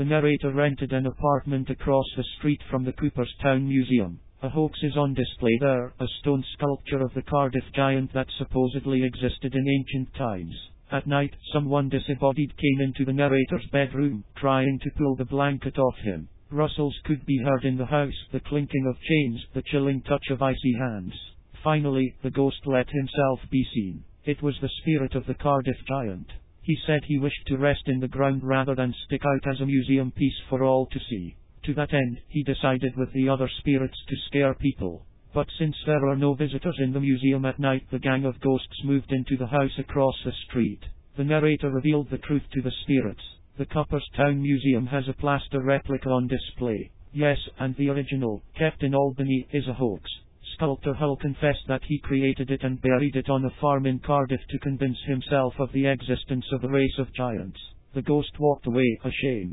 The narrator rented an apartment across the street from the Cooperstown Museum. A hoax is on display there, a stone sculpture of the Cardiff giant that supposedly existed in ancient times. At night, someone disembodied came into the narrator's bedroom, trying to pull the blanket off him. Rustles could be heard in the house, the clinking of chains, the chilling touch of icy hands. Finally, the ghost let himself be seen. It was the spirit of the Cardiff giant. He said he wished to rest in the ground rather than stick out as a museum piece for all to see. To that end, he decided with the other spirits to scare people. But since there are no visitors in the museum at night, the gang of ghosts moved into the house across the street. The narrator revealed the truth to the spirits. The Cooperstown Museum has a plaster replica on display. Yes, and the original, kept in Albany, is a hoax. Sculptor Hull confessed that he created it and buried it on a farm in Cardiff to convince himself of the existence of a race of giants. The ghost walked away, ashamed.